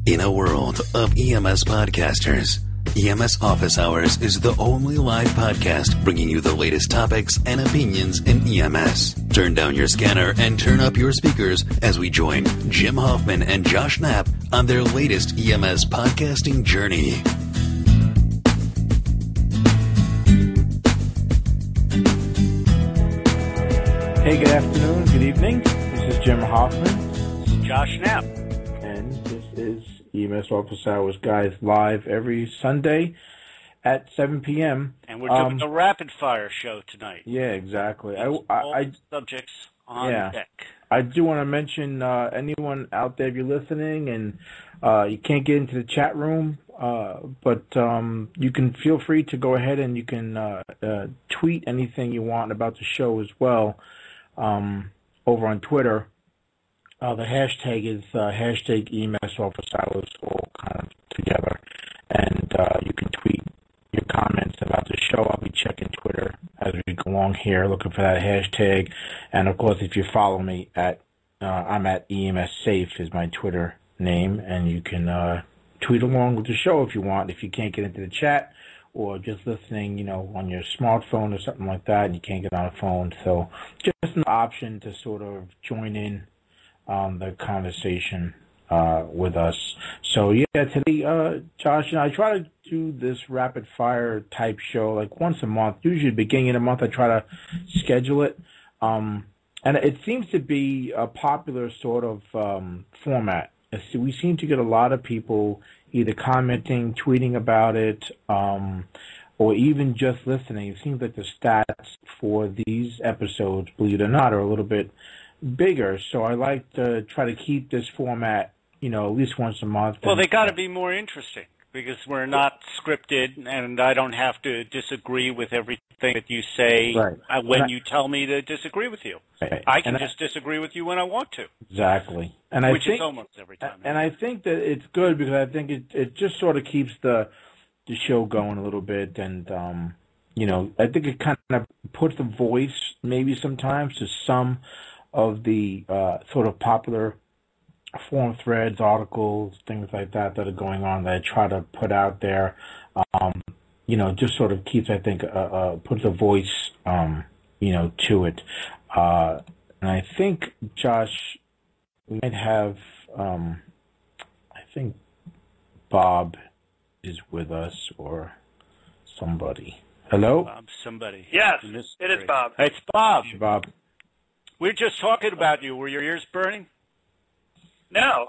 In a world of EMS podcasters, EMS Office Hours is the only live podcast bringing you the latest topics and opinions in EMS. Turn down your scanner and turn up your speakers as we join Jim Hoffman and Josh Knapp on their latest EMS podcasting journey. Hey, good afternoon, good evening. This is Jim Hoffman. Josh Knapp. And this is EMS Office Hours, guys, live every Sunday at 7 p.m. And we're doing a rapid fire show tonight. Yeah, exactly. All subjects on deck. I do want to mention anyone out there, if you're listening and you can't get into the chat room, but you can feel free to go ahead and you can tweet anything you want about the show as well over on Twitter. The hashtag is hashtag EMS Office Hours, all kind of together. And you can tweet your comments about the show. I'll be checking Twitter as we go along here, looking for that hashtag. And, of course, if you follow me I'm at EMS Safe is my Twitter name. And you can tweet along with the show if you want, if you can't get into the chat or just listening, on your smartphone or something like that and you can't get on a phone. So just an option to sort of join in the conversation with us. So today, Josh and I try to do this rapid fire type show like once a month. Usually beginning of the month I try to schedule it. And it seems to be a popular sort of format. We seem to get a lot of people either commenting, tweeting about it, or even just listening. It seems like the stats for these episodes, believe it or not, are a little bit bigger, so I like to try to keep this format, at least once a month. Well, they got to be more interesting because we're not scripted, and I don't have to disagree with everything that you say when you tell me to disagree with you. I can just disagree with you when I want to. Exactly, which is almost every time. And I think that it's good because I think it just sort of keeps the show going a little bit, and I think it kind of puts a voice maybe sometimes to some of the sort of popular forum threads, articles, things like that are going on that I try to put out there. Just sort of keeps, I think, puts a voice, to it. And I think, Josh, we might have, I think Bob is with us or somebody. Hello? Somebody. Yes, it is Bob. It's Bob. Hey, Bob. We're just talking about you. Were your ears burning? No.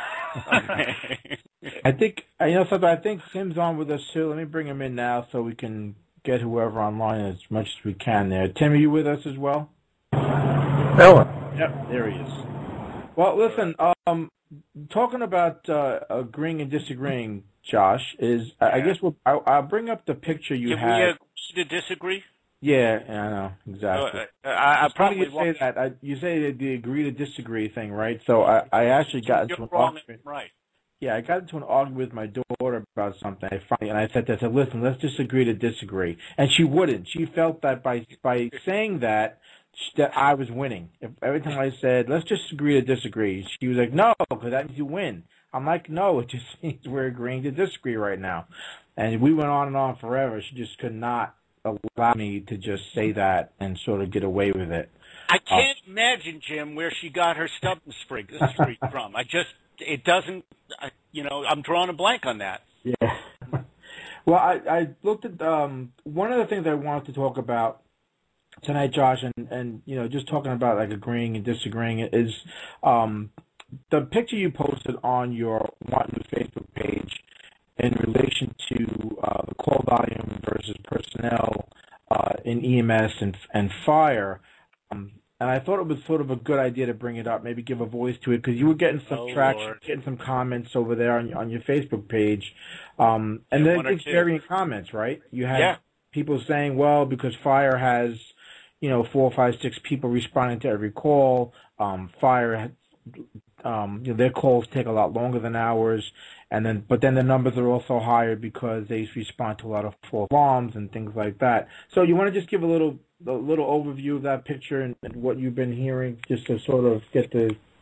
I think I think Tim's on with us too. Let me bring him in now so we can get whoever online as much as we can there. Tim, are you with us as well? Hello. Yep, there he is. Well, listen, talking about agreeing and disagreeing, Josh, I guess I'll bring up the picture you had. Can we agree to disagree? Yeah, I know, exactly. I probably say that. You say the agree to disagree thing, right? So I actually got into an argument. Right. Yeah, I got into an argument with my daughter about something. I said, listen, let's just agree to disagree. And she wouldn't. She felt that by saying that I was winning. Every time I said, let's just agree to disagree, she was like, no, because that means you win. I'm like, no, it just means we're agreeing to disagree right now. And we went on and on forever. She just could not allow me to just say that and sort of get away with it. I can't imagine, Jim, where she got her stubborn streak from. It doesn't, I'm drawing a blank on that. Yeah. Well, I looked at, one of the things I wanted to talk about tonight, Josh, and just talking about like agreeing and disagreeing is the picture you posted on your Martin Facebook page in relation to the call volume versus personnel in EMS and fire. And I thought it was sort of a good idea to bring it up, maybe give a voice to it, because you were getting some traction, getting some comments over there on your Facebook page. And then it's varying comments, right? You had people saying, well, because fire has, 4, 5, 6 people responding to every call, fire their calls take a lot longer than ours, but then the numbers are also higher because they respond to a lot of false alarms and things like that. So you want to just give a little overview of that picture and what you've been hearing, just to sort of get the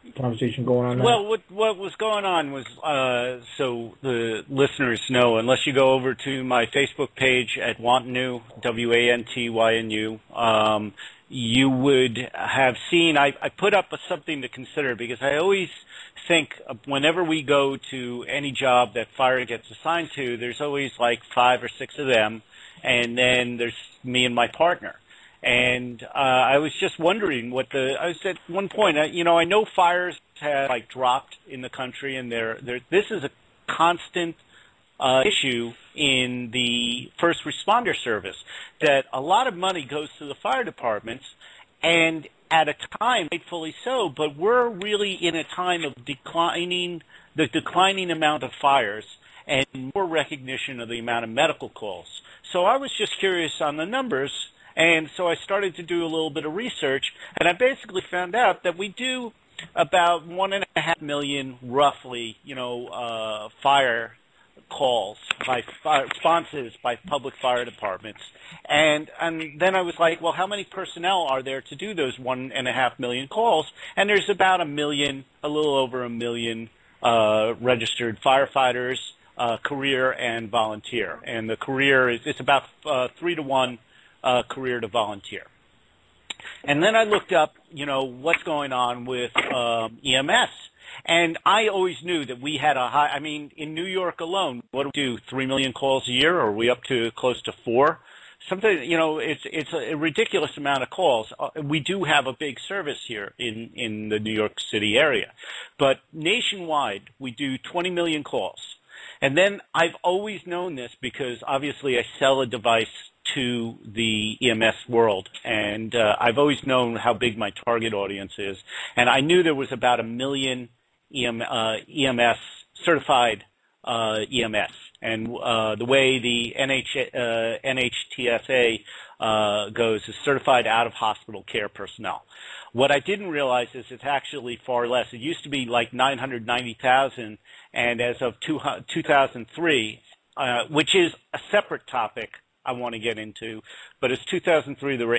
conversation going on there? Well, what was going on was, so the listeners know, unless you go over to my Facebook page at Wantynu, WANTYNU, you would have seen, I put up something to consider, because I always think whenever we go to any job that fire gets assigned to, there's always like 5 or 6 of them, and then there's me and my partner. And I was just wondering I was at one point, I know fires have like dropped in the country, and this is a constant issue in the first responder service, that a lot of money goes to the fire departments, and at a time, rightfully so, but we're really in a time of declining amount of fires and more recognition of the amount of medical calls. So I was just curious on the numbers. And so I started to do a little bit of research, and I basically found out that we do about 1.5 million, roughly, fire calls by responses by public fire departments. And then I was like, well, how many personnel are there to do those 1.5 million calls? And there's about a little over a million registered firefighters, career and volunteer. And the career it's about 3 to 1. Career to volunteer. And then I looked up, what's going on with EMS. And I always knew that we had in New York alone, what do we do, 3 million calls a year, or are we up to close to 4? Something, it's a ridiculous amount of calls. We do have a big service here in the New York City area. But nationwide, we do 20 million calls. And then I've always known this because obviously I sell a device to the EMS world, and I've always known how big my target audience is, and I knew there was about 1 million EMS certified EMS, and the way the NHTSA goes is certified out of hospital care personnel. What I didn't realize is it's actually far less. It used to be like 990,000, and as of 2003, which is a separate topic I want to get into, but as 2003, there were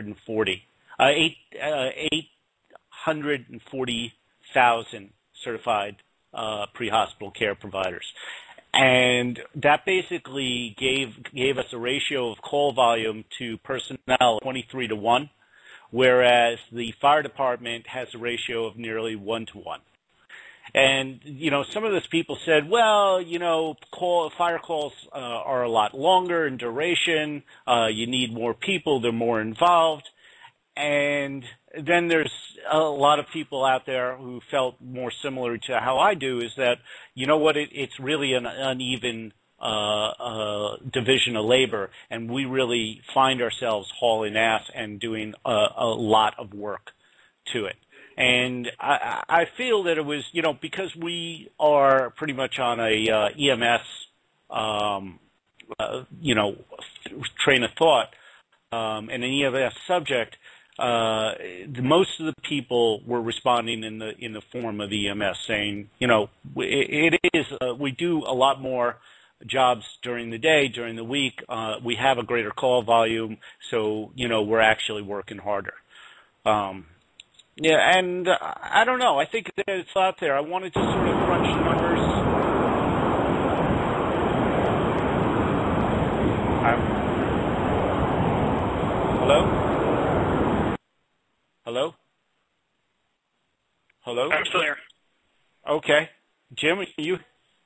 840,000 certified pre-hospital care providers. And that basically gave us a ratio of call volume to personnel 23 to 1, whereas the fire department has a ratio of nearly 1 to 1. And, some of those people said, well, fire calls are a lot longer in duration. You need more people. They're more involved. And then there's a lot of people out there who felt more similar to how I do, is that, it's really an uneven division of labor, and we really find ourselves hauling ass and doing a lot of work to it. And I feel that it was, because we are pretty much on a EMS, train of thought, and an EMS subject, most of the people were responding in the form of EMS, saying, we do a lot more jobs during the day, during the week. We have a greater call volume, so we're actually working harder. Yeah, and I don't know. I think that it's out there. I wanted to sort of crunch numbers. Hello? Hello? Hello? I'm still here. Okay. Jim, you?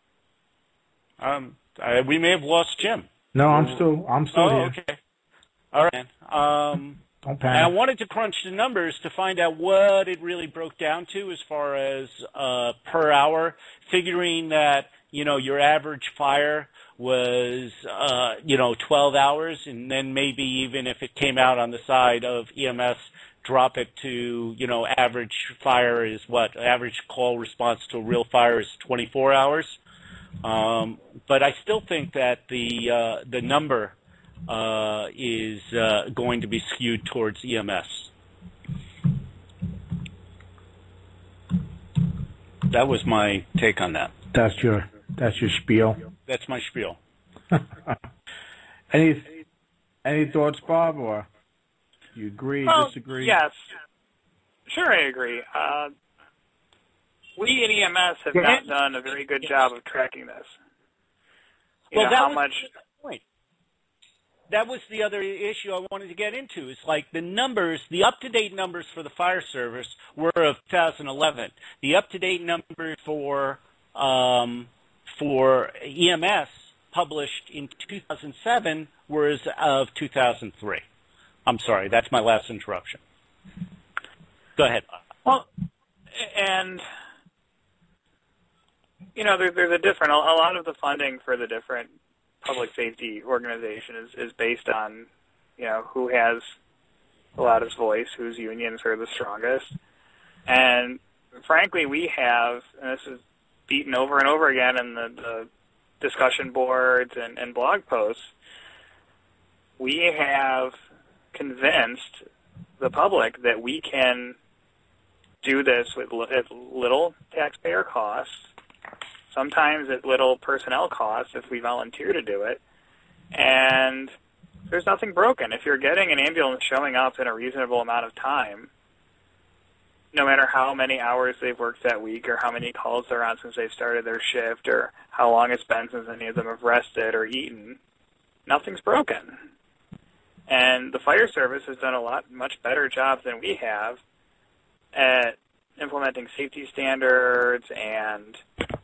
We may have lost Jim. No, I'm still here. Okay. All right. Don't panic. And I wanted to crunch the numbers to find out what it really broke down to as far as per hour, figuring that, your average fire was, 12 hours, and then maybe even if it came out on the side of EMS, drop it to, average fire is what? Average call response to a real fire is 24 hours. But I still think that the number is going to be skewed towards EMS. That was my take on that. That's your spiel. That's my spiel. Any thoughts, Bob, or you agree, disagree? Yes. Sure, I agree. we in EMS have not done a very good job of tracking this. That was the other issue I wanted to get into. It's like the numbers, the up-to-date numbers for the fire service were of 2011. The up-to-date numbers for EMS published in 2007 were of 2003. I'm sorry, that's my last interruption. Go ahead. Well, and there's a lot of the funding for the different public safety organization is based on, who has the loudest voice, whose unions are the strongest. And frankly, we have, and this is beaten over and over again in the discussion boards and blog posts, we have convinced the public that we can do this with little taxpayer costs, sometimes at little personnel costs if we volunteer to do it, and there's nothing broken. If you're getting an ambulance showing up in a reasonable amount of time, no matter how many hours they've worked that week or how many calls they're on since they've started their shift or how long it's been since any of them have rested or eaten, nothing's broken. And the fire service has done much better job than we have at implementing safety standards and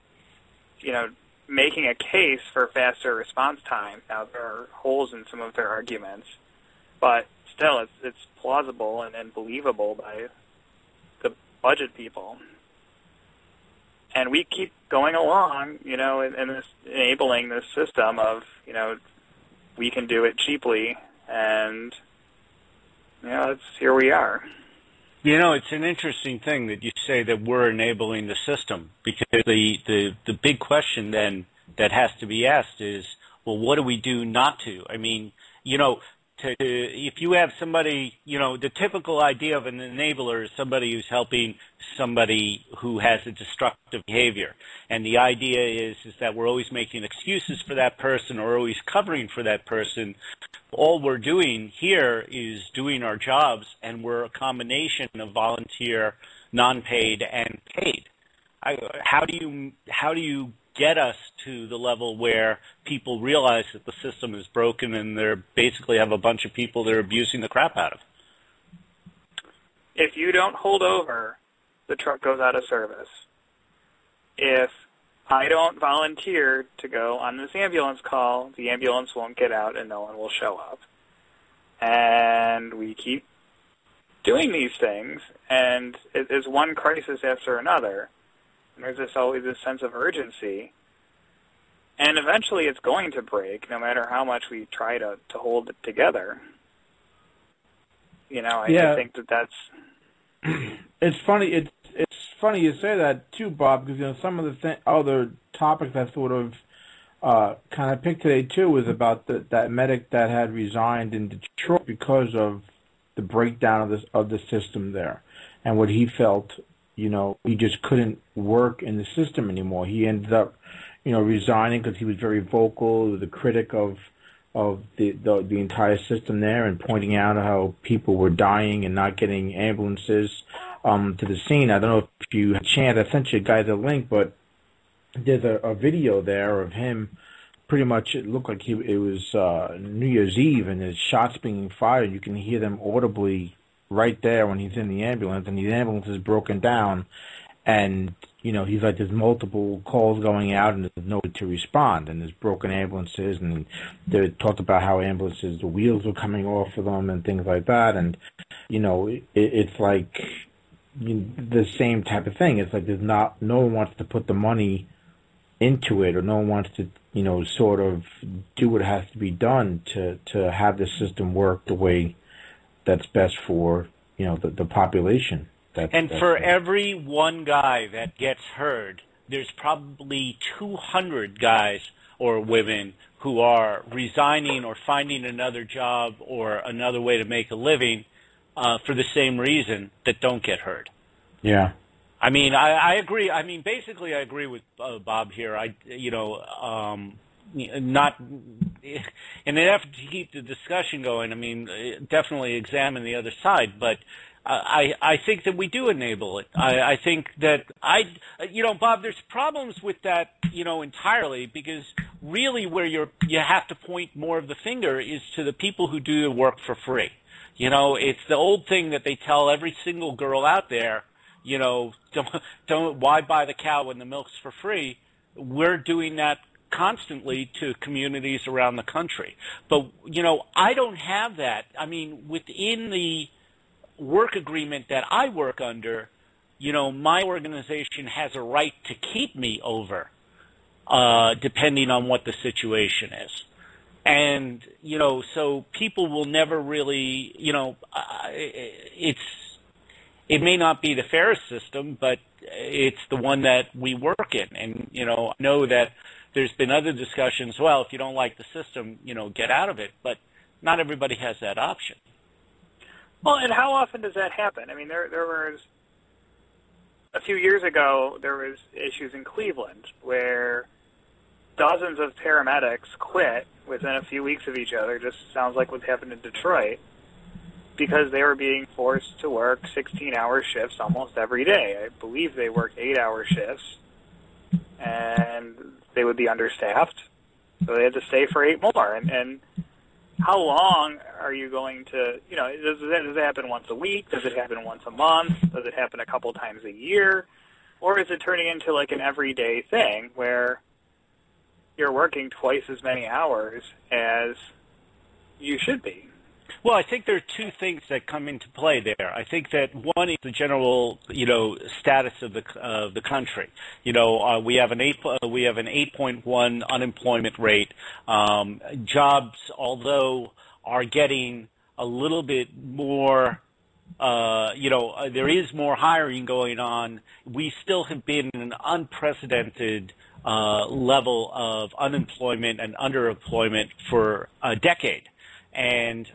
making a case for faster response time. Now, there are holes in some of their arguments, but still, it's plausible and believable by the budget people. And we keep going along, in this enabling this system of, we can do it cheaply, and, here we are. It's an interesting thing that you say that we're enabling the system, because the big question then that has to be asked is, well, what do we do not to? I mean, if you have somebody, the typical idea of an enabler is somebody who's helping somebody who has a destructive behavior. And the idea is that we're always making excuses for that person or always covering for that person. All we're doing here is doing our jobs, and we're a combination of volunteer, non-paid, and paid. How do you get us to the level where people realize that the system is broken and they basically have a bunch of people they're abusing the crap out of? If you don't hold over, the truck goes out of service. If I don't volunteer to go on this ambulance call, the ambulance won't get out and no one will show up. And we keep doing these things, and it is one crisis after another. And there's always this sense of urgency. And eventually it's going to break, no matter how much we try to hold it together. I think that's... It's funny. It's funny you say that too, Bob, because some of the other topics I sort of kind of picked today too was about that medic that had resigned in Detroit because of the breakdown of the system there, and what he felt. He just couldn't work in the system anymore. He ended up, resigning because he was very vocal, the critic of the entire system there, and pointing out how people were dying and not getting ambulances to the scene. I don't know if you had a chance. I sent you guys a link, but there's a video there of him. Pretty much, it looked like it was New Year's Eve, and there's shots being fired. You can hear them audibly right there when he's in the ambulance, and the ambulance is broken down, and he's like, there's multiple calls going out, and there's nobody to respond, and there's broken ambulances, and they talked about how ambulances, the wheels were coming off of them, and things like that, and it's like the same type of thing. It's like no one wants to put the money into it, or no one wants to sort of do what has to be done to have the system work the way that's best for the population. For every one guy that gets heard, there's probably 200 guys or women who are resigning or finding another job or another way to make a living for the same reason that don't get heard. Yeah. I mean, I agree. I mean, basically, I agree with Bob here. Not in an effort to keep the discussion going. I mean, definitely examine the other side, but I think that we do enable it. I think that Bob, there's problems with that, entirely, because really where you have to point more of the finger is to the people who do the work for free. It's the old thing that they tell every single girl out there, don't why buy the cow when the milk's for free? We're doing that constantly to communities around the country. But, I don't have that. I mean, within the work agreement that I work under, my organization has a right to keep me over, depending on what the situation is. And, so people will never really, it may not be the fairest system, but it's the one that we work in. And, I know that there's been other discussions, well, if you don't like the system, get out of it. But not everybody has that option. Well, and how often does that happen? I mean, there was, a few years ago, there was issues in Cleveland where dozens of paramedics quit within a few weeks of each other. Just sounds like what's happened in Detroit, because they were being forced to work 16-hour shifts almost every day. I believe they worked 8-hour shifts, and they would be understaffed, so they had to stay for 8 more. And how long are you going to, does it happen once a week? Does it happen once a month? Does it happen a couple times a year? Or is it turning into like an everyday thing where you're working twice as many hours as you should be? Well, I think there are two things that come into play there. I think that one is the general, status of the country. We have an 8.1 unemployment rate. Jobs, although are getting a little bit more, there is more hiring going on. We still have been in an unprecedented level of unemployment and underemployment for a decade. And,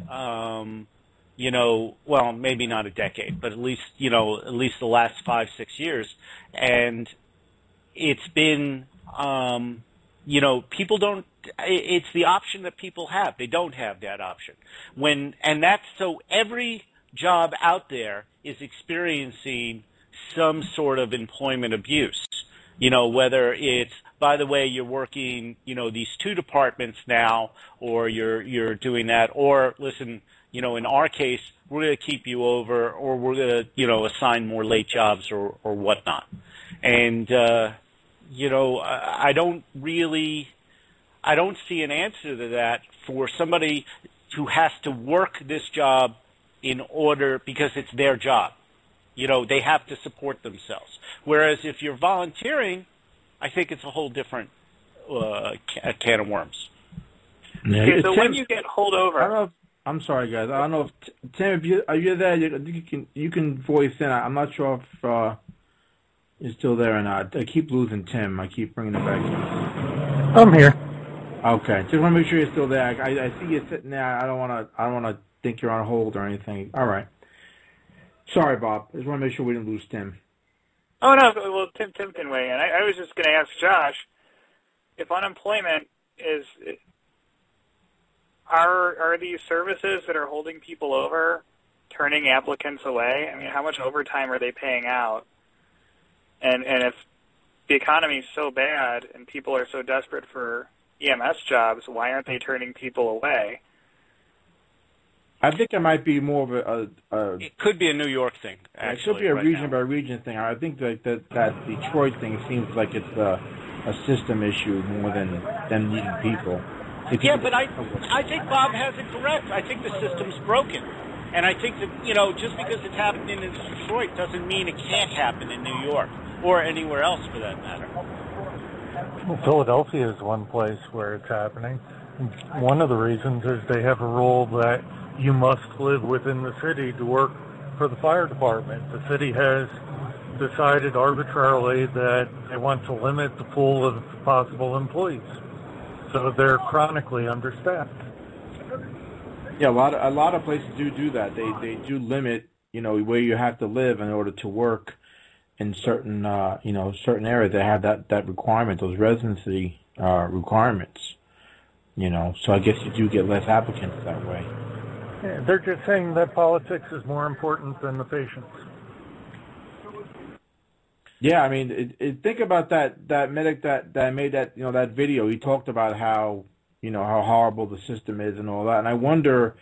well, maybe not a decade, but at least the last 5-6 years. And it's been, people don't, it's the option that people have. They don't have that option. So every job out there is experiencing some sort of employment abuse. Whether it's, by the way, you're working, these 2 departments now, or you're doing that, or listen, in our case, we're going to keep you over, or we're going to, assign more late jobs or whatnot. And, I don't see an answer to that for somebody who has to work this job because it's their job. They have to support themselves. Whereas if you're volunteering, I think it's a whole different can of worms. Yeah. Okay, so Tim, when you get pulled over... I'm sorry, guys. I don't know if Tim, are you there? You can voice in. I'm not sure if you're still there or not. I keep losing Tim. I keep bringing him back. I'm here. Okay, just want to make sure you're still there. I see you sitting there. I don't want to think you're on hold or anything. All right. Sorry, Bob. I just want to make sure we didn't lose Tim. Oh, no. Well, Tim can weigh in. I was just going to ask Josh, if unemployment is... Are these services that are holding people over turning applicants away? I mean, how much overtime are they paying out? And if the economy is so bad and people are so desperate for EMS jobs, why aren't they turning people away? I think it might be more of a it could be a New York thing, actually. It could be a region-by-region thing. I think that Detroit thing seems like it's a system issue more than them needing people. Yeah, but I think Bob has it correct. I think the system's broken. And I think that, just because it's happening in Detroit doesn't mean it can't happen in New York or anywhere else for that matter. Well, Philadelphia is one place where it's happening. One of the reasons is they have a rule that you must live within the city to work for the fire department. The city has decided arbitrarily that they want to limit the pool of possible employees. So they're chronically understaffed. Yeah, a lot of places do that. They do limit, where you have to live in order to work in certain certain areas. They have that requirement, those residency requirements. So I guess you do get less applicants that way. They're just saying that politics is more important than the patients. Yeah, I mean, think about that medic that made that that video. He talked about how how horrible the system is and all that, and I wonder,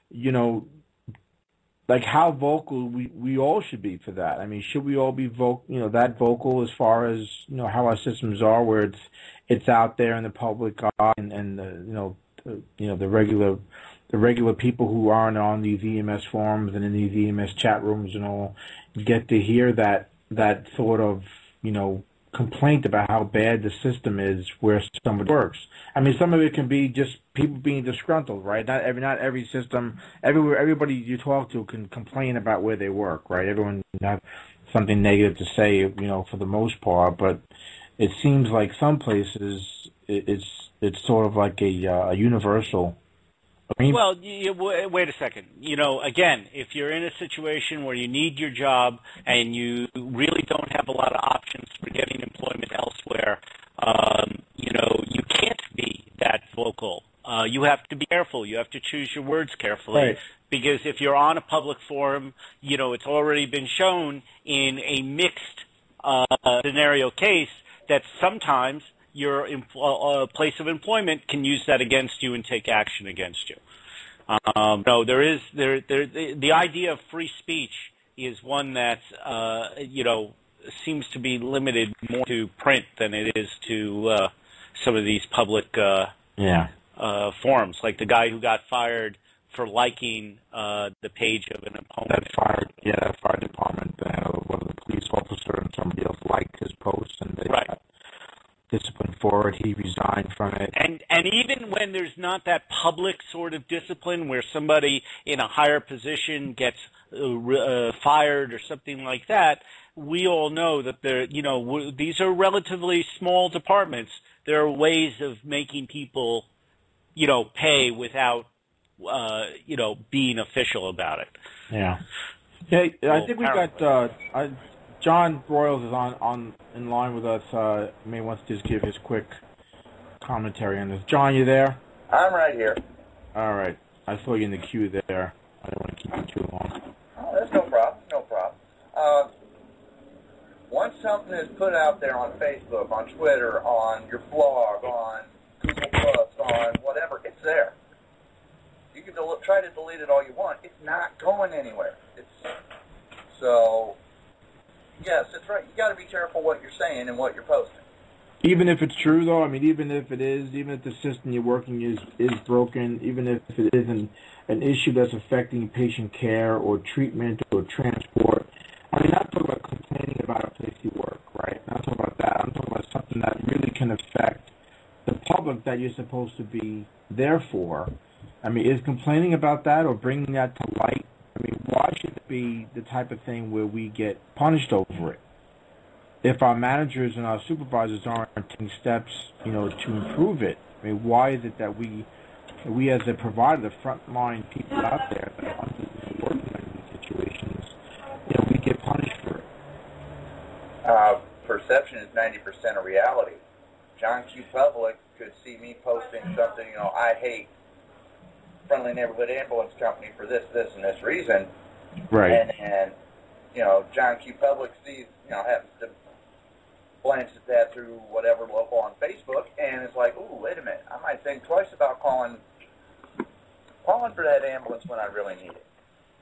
like how vocal we all should be for that. I mean, should we all be that vocal as far as how our systems are, where it's out there in the public eye, and the regular people who aren't on these EMS forums and in these EMS chat rooms and all get to hear that sort of complaint about how bad the system is where somebody works. I mean, some of it can be just people being disgruntled, right? Not every system, everybody you talk to can complain about where they work, right? Everyone have something negative to say, for the most part. But it seems like some places it's sort of like a universal. Well, wait a second. Again, if you're in a situation where you need your job and you really don't have a lot of options for getting employment elsewhere, you can't be that vocal. You have to be careful. You have to choose your words carefully. Right. Because if you're on a public forum, it's already been shown in a mixed scenario case that sometimes your place of employment can use that against you and take action against you. No, the idea of free speech is one that seems to be limited more to print than it is to some of these public forums, like the guy who got fired for liking the page of an opponent. That fire department, one of the police officer and somebody else liked his post, and they got discipline for it. He resigned from it. And even when there's not that public sort of discipline where somebody in a higher position gets fired or something like that, we all know that these are relatively small departments. There are ways of making people, pay without, being official about it. Yeah. Hey, I think we got John Broyles is in line with us. May wants to just give his quick commentary on this. John, you there? I'm right here. All right. I saw you in the queue there. I don't want to keep you too long. Oh, that's no problem. No problem. Once something is put out there on Facebook, on Twitter, on your blog, on Google Plus, on whatever, it's there. You can try to delete it all you want. It's not going anywhere. So, yes, that's right. You got to be careful what you're saying and what you're posting. Even if it's true, though, I mean, even if the system you're working is broken, even if it is an issue that's affecting patient care or treatment or transport, I mean, I'm talking about complaining about a place you work, right? I'm talking about that. I'm talking about something that really can affect the public that you're supposed to be there for. I mean, is complaining about that or bringing that to light, I mean, why should it be the type of thing where we get punished over it? If our managers and our supervisors aren't taking steps, to improve it, I mean, why is it that we as a provider, the frontline people out there that are working in these situations, we get punished for it? Perception is 90% of reality. John Q. Public could see me posting something, I hate Friendly Neighborhood Ambulance Company for this, and this reason. Right. And John Q. Public sees, happens to glance at that through whatever local on Facebook, and it's like, ooh, wait a minute, I might think twice about calling for that ambulance when I really need it.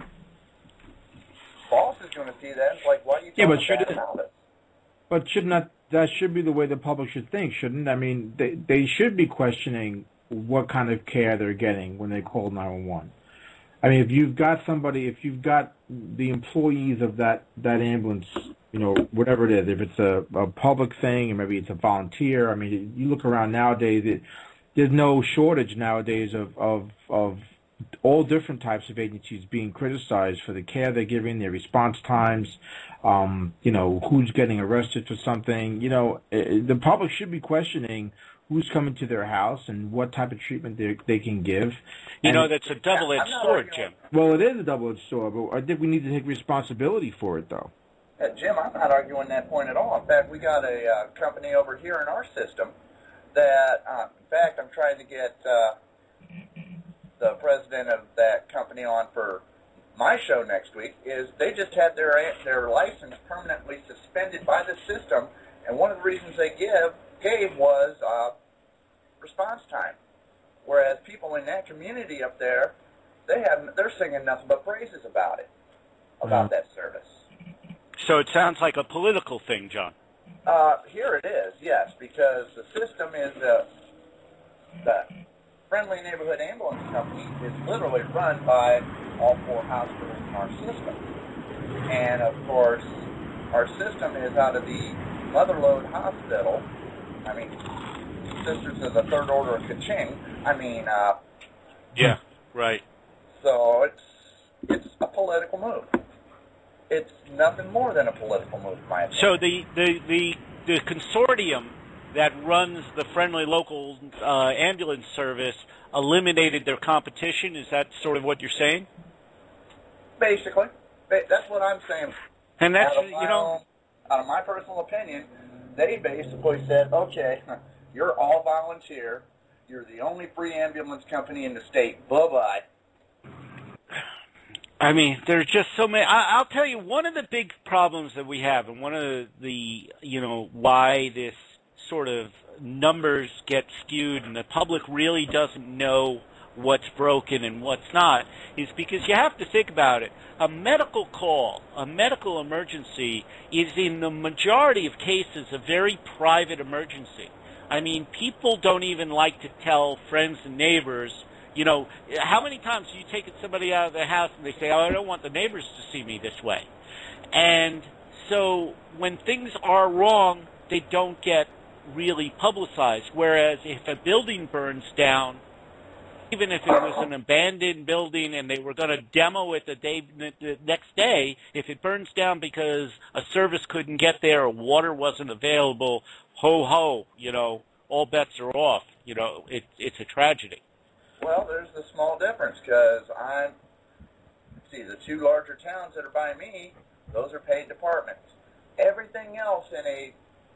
Boss is going to see that. It's like, why are you talking about it? But that should be the way the public should think, shouldn't it? I mean, they should be questioning what kind of care they're getting when they call 911. I mean, if you've got the employees of that ambulance, whatever it is, if it's a public thing or maybe it's a volunteer, I mean, you look around nowadays, there's no shortage nowadays of all different types of agencies being criticized for the care they're giving, their response times, who's getting arrested for something. The public should be questioning who's coming to their house and what type of treatment they can give. That's a double-edged sword, Jim. Well, it is a double-edged sword, but I think we need to take responsibility for it, though. Jim, I'm not arguing that point at all. In fact, we got a company over here in our system that, in fact, I'm trying to get the president of that company on for my show next week, is they just had their license permanently suspended by the system, and one of the reasons they gave was response time. Whereas people in that community up there, they're singing nothing but praises about it, about that service. So it sounds like a political thing, John. Here it is, yes, because the system is the Friendly Neighborhood Ambulance Company is literally run by all 4 hospitals in our system. And, of course, our system is out of the Motherlode Hospital. I mean, Sisters of the Third Order of Kaching. Yeah, right. So it's a political move. It's nothing more than a political move, in my opinion. So the consortium that runs the Friendly Local Ambulance Service eliminated their competition? Is that sort of what you're saying? Basically. That's what I'm saying. And that's, out of my personal opinion, they basically said, okay, you're all volunteer. You're the only free ambulance company in the state. Bye-bye. I mean, there's just so many. I'll tell you, one of the big problems that we have, and one of the why this sort of numbers get skewed and the public really doesn't know what's broken and what's not, is because you have to think about it. A medical call, a medical emergency, is in the majority of cases a very private emergency. I mean, people don't even like to tell friends and neighbors. How many times do you take somebody out of their house and they say, oh, I don't want the neighbors to see me this way? And so when things are wrong, they don't get really publicized. Whereas if a building burns down, even if it was an abandoned building and they were going to demo it the next day, if it burns down because a service couldn't get there or water wasn't available, ho-ho, all bets are off. It's a tragedy. Well, there's the small difference, because the 2 larger towns that are by me, those are paid departments. Everything else the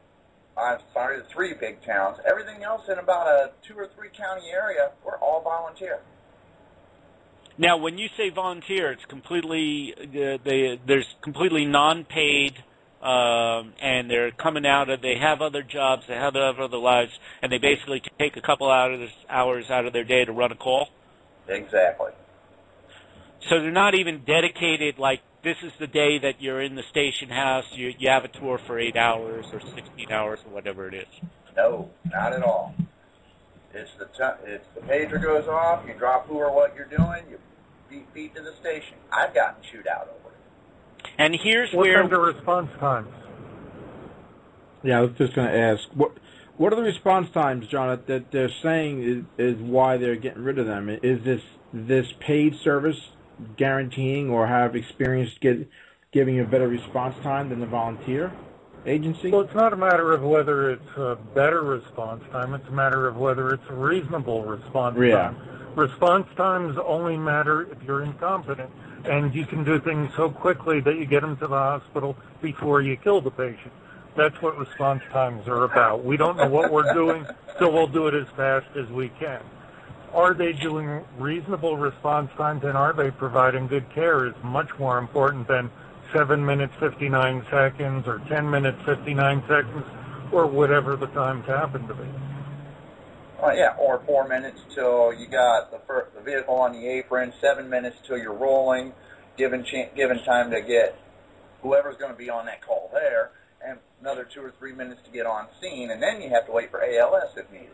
3 big towns, everything else in about a 2 or 3 county area, we're all volunteer. Now, when you say volunteer, it's completely, there's completely non-paid, and they're coming they have other jobs, they have other lives, and they basically take a couple hours out of their day to run a call? Exactly. So they're not even dedicated, like, this is the day that you're in the station house, you have a tour for 8 hours or 16 hours or whatever it is. No, not at all. It's the pager goes off, you drop who or what you're doing, you beat to the station. I've gotten chewed out over it. And here's where... What are the response times? Yeah, I was just going to ask, what are the response times, John, that they're saying is why they're getting rid of them? Is this paid service guaranteeing or have experience giving a better response time than the volunteer agency? Well, it's not a matter of whether it's a better response time. It's a matter of whether it's a reasonable response time. Response times only matter if you're incompetent, and you can do things so quickly that you get them to the hospital before you kill the patient. That's what response times are about. We don't know what we're doing, so we'll do it as fast as we can. Are they doing reasonable response times, and are they providing good care is much more important than 7 minutes, 59 seconds, or 10 minutes, 59 seconds, or whatever the times happen to be. Or 4 minutes till you got the vehicle on the apron, 7 minutes till you're rolling, given time to get whoever's going to be on that call there, and another 2 or 3 minutes to get on scene, and then you have to wait for ALS if needed,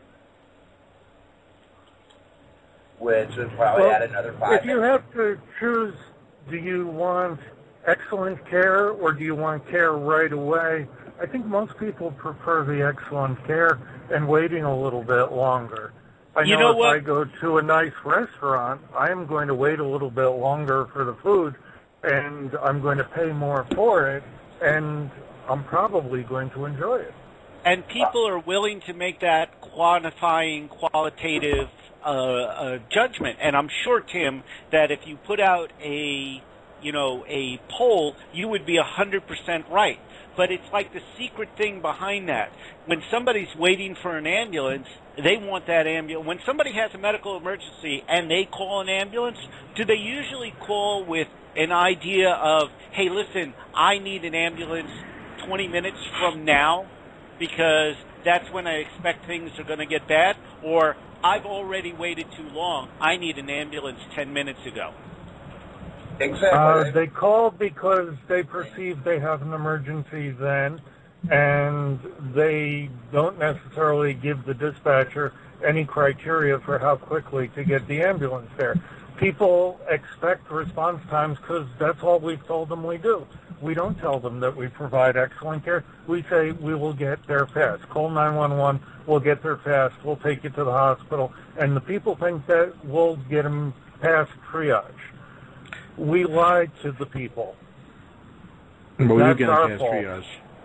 which would probably add another 5 minutes. If you have to choose, do you want excellent care or do you want care right away? I think most people prefer the excellent care and waiting a little bit longer. I know if I go to a nice restaurant, I am going to wait a little bit longer for the food, and I'm going to pay more for it, and I'm probably going to enjoy it. And people are willing to make that quantifying, qualitative judgment. And I'm sure, Tim, that if you put out a a poll, you would be 100% right. But it's like the secret thing behind that. When somebody's waiting for an ambulance, they want that ambulance. When somebody has a medical emergency and they call an ambulance, do they usually call with an idea of, hey, listen, I need an ambulance 20 minutes from now because that's when I expect things are going to get bad? Or I've already waited too long, I need an ambulance 10 minutes ago? Exactly. They call because they perceive they have an emergency then, and they don't necessarily give the dispatcher any criteria for how quickly to get the ambulance there. People expect response times because that's all we've told them we do. We don't tell them that we provide excellent care. We say we will get there fast. Call 911, we'll get there fast, we'll take you to the hospital. And the people think that we'll get them past triage. We lied to the people. Well, that's you get our past fault. triage.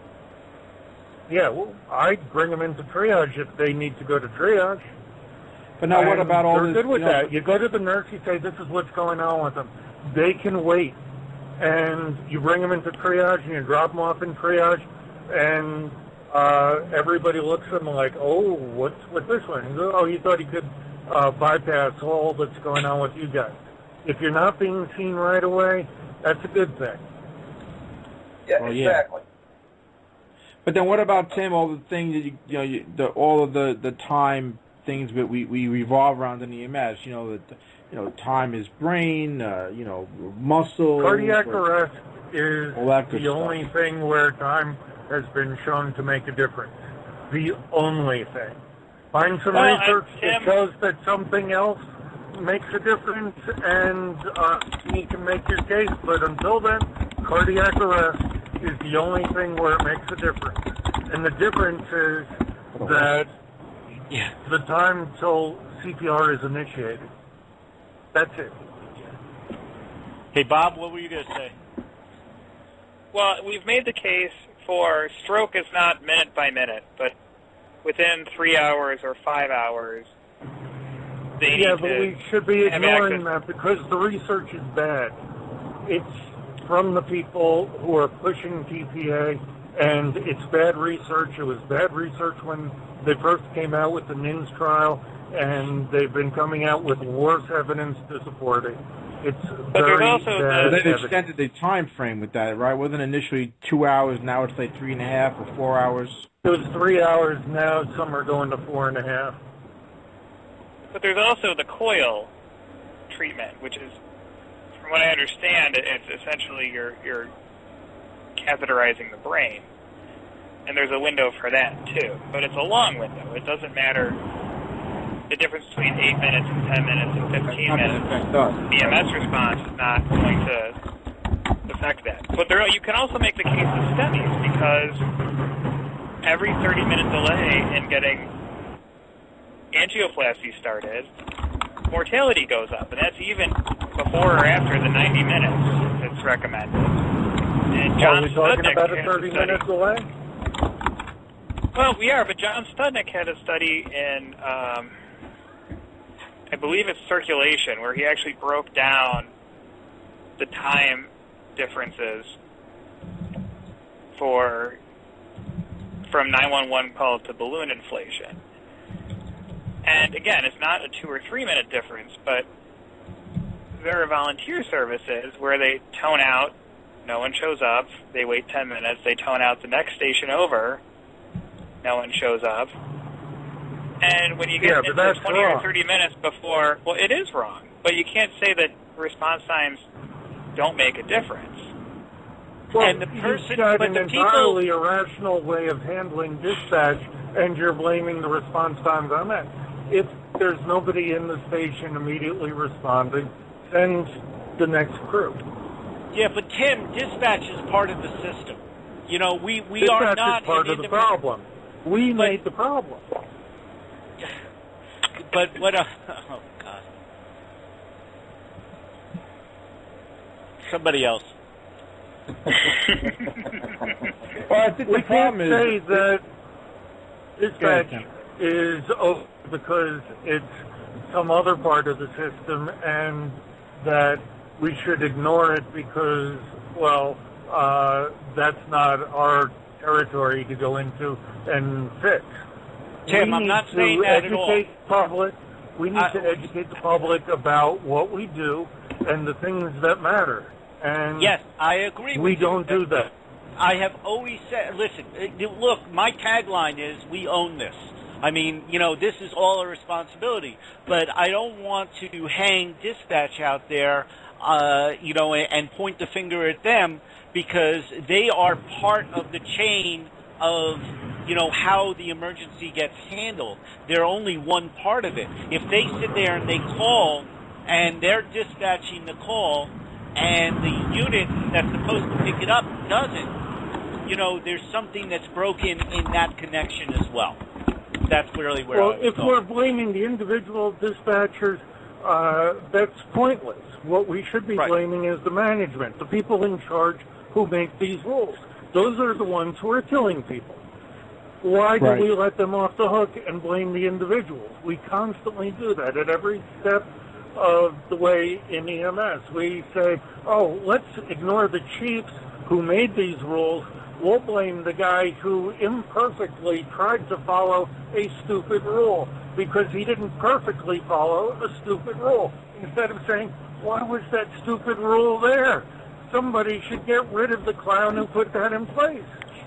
Yeah, well, I'd bring them into triage if they need to go to triage. But now what about all they're this? good with that. You go to the nurse, you say, this is what's going on with them. They can wait. And you bring them into triage, and you drop them off in triage, and everybody looks at them like, oh, what's with this one? Oh, he thought he could bypass all that's going on with you guys. If you're not being seen right away, that's a good thing. Yeah, Well, exactly. But then what about, Tim, all the things that all of the time things that we revolve around in EMS, time is brain, muscle. Cardiac arrest is the stuff. only thing where time has been shown to make a difference. The only thing. Find some research that shows that something else makes a difference, and you can make your case. But until then, cardiac arrest is the only thing where it makes a difference. And the difference is that the time till CPR is initiated. That's it. Hey, Bob, what were you going to say? Well, we've made the case for stroke is not minute by minute, but within 3 hours or 5 hours, they need but we should be ignoring access. that because the research is bad. It's from the people who are pushing TPA, and it's bad research. It was bad research when they first came out with the NINS trial, and they've been coming out with worse evidence to support it. It's very bad. They extended the time frame with that, right? Wasn't initially 2 hours, now it's like 3.5 or 4 hours? It was 3 hours, now some are going to 4.5. But there's also the coil treatment, which is, from what I understand, it's essentially you're catheterizing the brain. And there's a window for that, too. But it's a long window. It doesn't matter the difference between 8 minutes and 10 minutes and 15 minutes. The EMS response is not going to affect that. But you can also make the case of STEMIs, because every 30-minute delay in getting angioplasty started, mortality goes up. And that's even before or after the 90 minutes that's recommended. And John Are we talking Studnick about a has 30-minute delay? Well, we are, but John Studnick had a study in, I believe it's circulation, where he actually broke down the time differences from 911 call to balloon inflation. And again, it's not a 2 or 3 minute difference, but there are volunteer services where they tone out, no one shows up, they wait 10 minutes, they tone out the next station over, no one shows up. And when you get into 20 or 30 minutes before, well, it is wrong. But you can't say that response times don't make a difference. Well, and the person, you've got but an the entirely irrational way of handling dispatch, and you're blaming the response times on that. If there's nobody in the station immediately responding, send the next crew. Yeah, but Tim, dispatch is part of the system. We dispatch are not is part of the problem. We made the problem. But what? Oh God! Somebody else. Well, I think we the can't problem say is that dispatch is over because it's some other part of the system, and that we should ignore it because, well, that's not our territory to go into and fix. Tim, I'm not saying that at all. We need to educate the public about what we do and the things that matter. And yes, I agree with you. We don't do that. I have always said, listen, look, my tagline is, we own this. I mean, this is all a responsibility. But I don't want to hang dispatch out there, and point the finger at them, because they are part of the chain of, how the emergency gets handled. They're only one part of it. If they sit there and they call, and they're dispatching the call, and the unit that's supposed to pick it up doesn't, there's something that's broken in that connection as well. That's really where I was if going. we're blaming the individual dispatchers, that's pointless. What we should be blaming is the management, the people in charge who make these rules. Those are the ones who are killing people. Why do we let them off the hook and blame the individuals? We constantly do that at every step of the way in EMS. We say, let's ignore the chiefs who made these rules. We'll blame the guy who imperfectly tried to follow a stupid rule because he didn't perfectly follow a stupid rule. Instead of saying, why was that stupid rule there? Somebody should get rid of the clown who put that in place.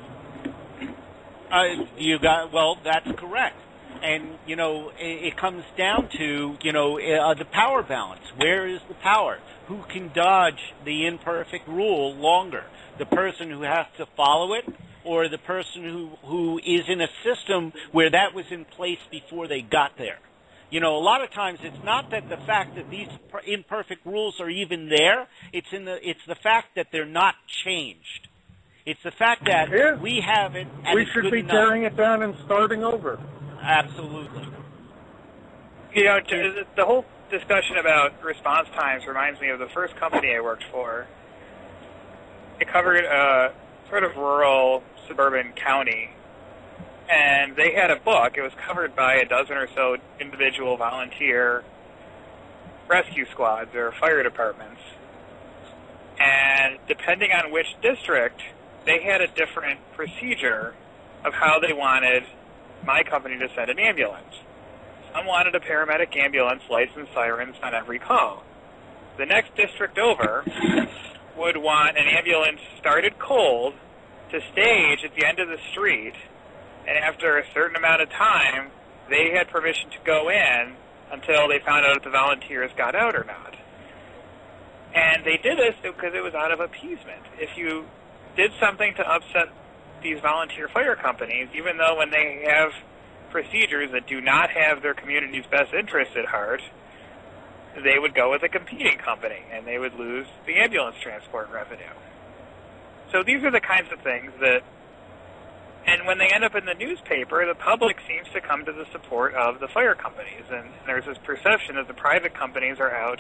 That's correct. And, it comes down to, the power balance. Where is the power? Who can dodge the imperfect rule longer? The person who has to follow it, or the person who is in a system where that was in place before they got there? A lot of times it's not that the fact that these imperfect rules are even there. It's the fact that they're not changed. It's the fact that we have it and we should be tearing it down and starting over. Absolutely. The whole discussion about response times reminds me of the first company I worked for. It covered a sort of rural, suburban county, and they had a book. It was covered by a dozen or so individual volunteer rescue squads or fire departments. And depending on which district, they had a different procedure of how they wanted my company to send an ambulance. Some wanted a paramedic ambulance, lights and sirens on every call. The next district over would want an ambulance started cold to stage at the end of the street, and after a certain amount of time, they had permission to go in until they found out if the volunteers got out or not. And they did this because it was out of appeasement. If you did something to upset these volunteer fire companies, even though when they have procedures that do not have their community's best interests at heart, they would go with a competing company, and they would lose the ambulance transport revenue. So these are the kinds of things that, and when they end up in the newspaper, the public seems to come to the support of the fire companies, and there's this perception that the private companies are out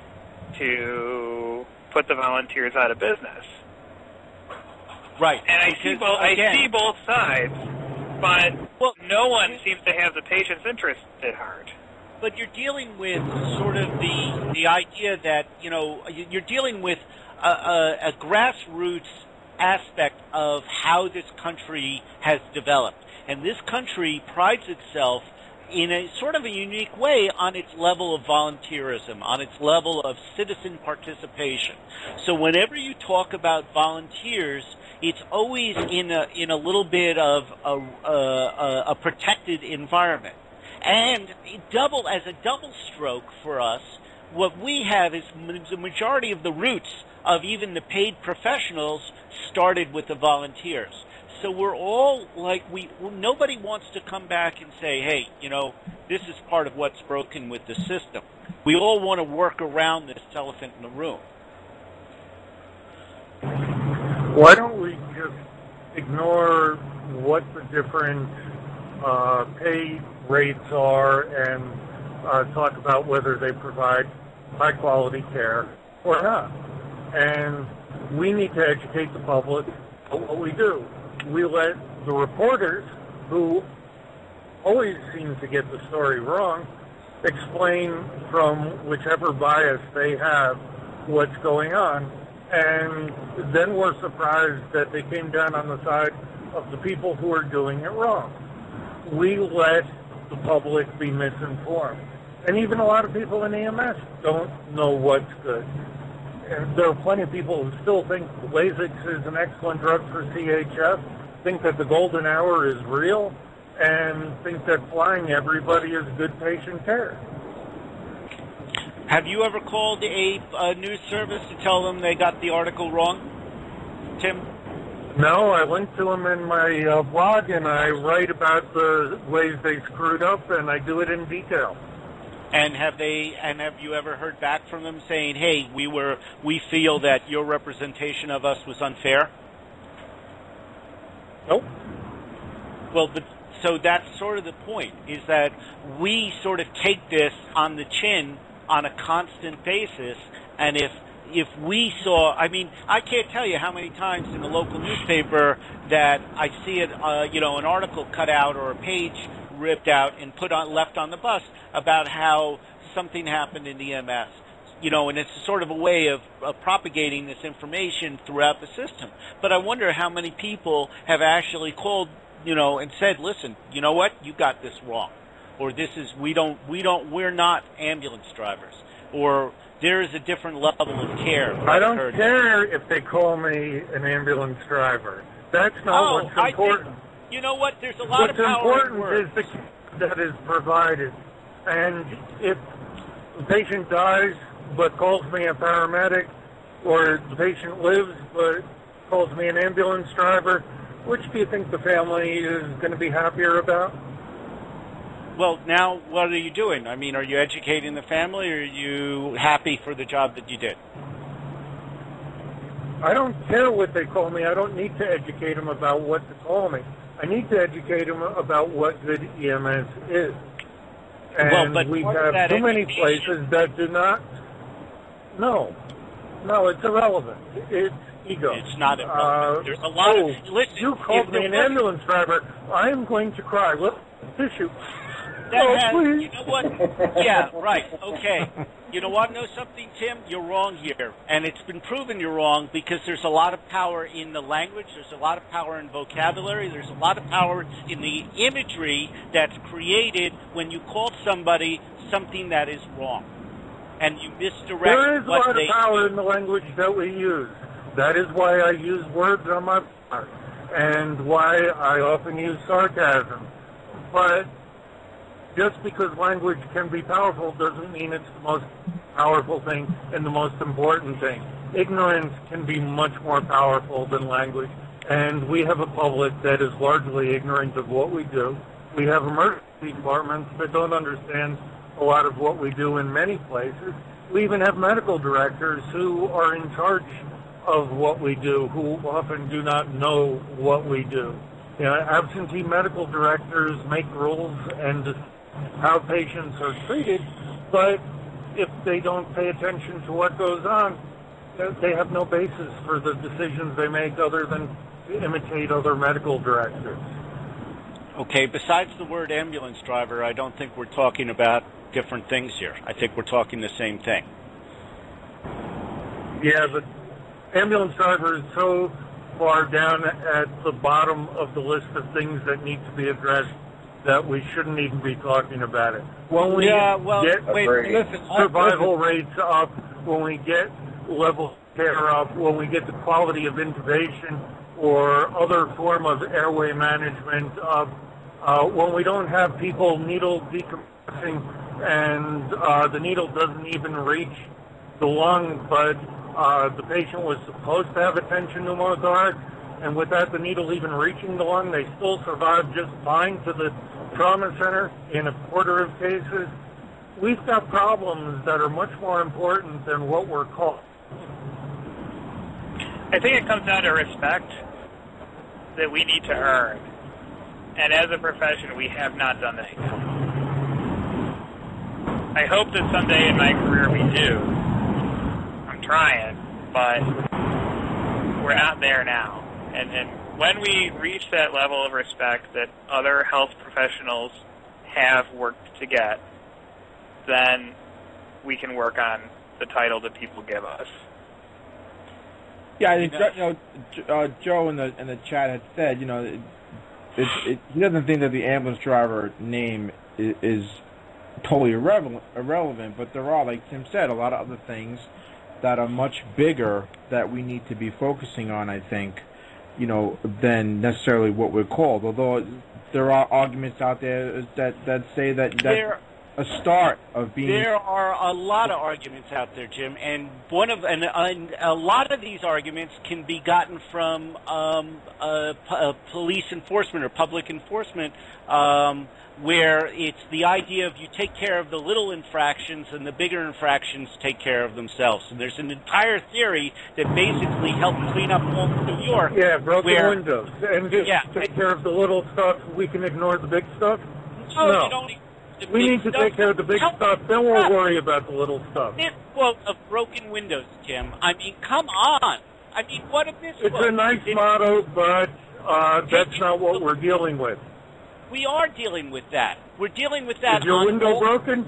to put the volunteers out of business. Right. And I see both sides, but no one seems to have the patient's interest at heart. But you're dealing with sort of the idea that, you're dealing with a grassroots aspect of how this country has developed. And this country prides itself in a sort of a unique way on its level of volunteerism, on its level of citizen participation. So whenever you talk about volunteers, it's always in a little bit of a protected environment. And as a double stroke for us, what we have is the majority of the roots of even the paid professionals started with the volunteers. So we're all nobody wants to come back and say, hey, this is part of what's broken with the system. We all want to work around this elephant in the room. Why don't we just ignore what the different pay rates are and talk about whether they provide high-quality care or not? And we need to educate the public on what we do. We let the reporters, who always seem to get the story wrong, explain from whichever bias they have what's going on. And then we're surprised that they came down on the side of the people who are doing it wrong. We let the public be misinformed. And even a lot of people in EMS don't know what's good. And there are plenty of people who still think Lasix is an excellent drug for CHF, think that the golden hour is real, and think that flying everybody is good patient care. Have you ever called a news service to tell them they got the article wrong, Tim? No, I linked to them in my blog, and I write about the ways they screwed up, and I do it in detail. And have you ever heard back from them saying, "Hey, we feel that your representation of us was unfair"? Nope. Well, so that's sort of the point, is that we sort of take this on the chin on a constant basis, and if we saw, I mean, I can't tell you how many times in the local newspaper that I see it, an article cut out or a page ripped out and left on the bus about how something happened in EMS. And it's sort of a way of propagating this information throughout the system. But I wonder how many people have actually called, and said, "Listen, you know what? You got this wrong." Or we're not ambulance drivers, or there is a different level of care. I don't care if they call me an ambulance driver. That's not what's important. You know what? There's a lot of power in words. What's important is the care that is provided. And if the patient dies but calls me a paramedic, or the patient lives but calls me an ambulance driver, which do you think the family is going to be happier about? Well, now what are you doing? I mean, are you educating the family, or are you happy for the job that you did? I don't care what they call me. I don't need to educate them about what to call me. I need to educate them about what good EMS is. And we have too many places that do not. No, it's irrelevant. It's ego. It's not irrelevant. There's a lot of... Listen, you called me an ambulance driver. I am going to cry. Well, tissue. You know what? Yeah, right. Okay. You know what? Know something, Tim? You're wrong here. And it's been proven you're wrong because there's a lot of power in the language. There's a lot of power in vocabulary. There's a lot of power in the imagery that's created when you call somebody something that is wrong. And you misdirect. There is a lot of power in the language that we use. That is why I use words on my part, and why I often use sarcasm. But just because language can be powerful doesn't mean it's the most powerful thing and the most important thing. Ignorance can be much more powerful than language, and we have a public that is largely ignorant of what we do. We have emergency departments that don't understand a lot of what we do in many places. We even have medical directors who are in charge of what we do, who often do not know what we do. Absentee medical directors make rules and how patients are treated, but if they don't pay attention to what goes on, they have no basis for the decisions they make other than to imitate other medical directors. Okay, besides the word ambulance driver, I don't think we're talking about different things here. I think we're talking the same thing. Yeah, but ambulance driver is so far down at the bottom of the list of things that need to be addressed that we shouldn't even be talking about it. When we get survival rates up, when we get level of care up, when we get the quality of intubation or other form of airway management up, when we don't have people needle decompressing and the needle doesn't even reach the lung, but the patient was supposed to have a tension pneumothorax, and without the needle even reaching the lung, they still survived just fine to the trauma center in a quarter of cases. We've got problems that are much more important than what we're called. I think it comes down to respect that we need to earn. And as a profession, we have not done that yet. I hope that someday in my career we do. I'm trying, but we're not there now. And when we reach that level of respect that other health professionals have worked to get, then we can work on the title that people give us. Yeah, I think Joe in the chat had said, he doesn't think that the ambulance driver name is totally irrelevant, but there are, like Tim said, a lot of other things that are much bigger that we need to be focusing on, I think, than necessarily what we're called. Although there are arguments out there that say that that's a start of being. There are a lot of arguments out there, Jim, and a lot of these arguments can be gotten from police enforcement or public enforcement, where it's the idea of you take care of the little infractions and the bigger infractions take care of themselves. And there's an entire theory that basically helped clean up all of New York. Yeah, broken windows. And just take care of the little stuff. We can ignore the big stuff? No. You don't. We need to take care of the big stuff, then we'll worry about the little stuff. This quote of broken windows, Jim. I mean, come on. I mean, what a misquote. It's a nice motto, but that's not what we're dealing with. We are dealing with that. We're dealing with that. Is your window broken?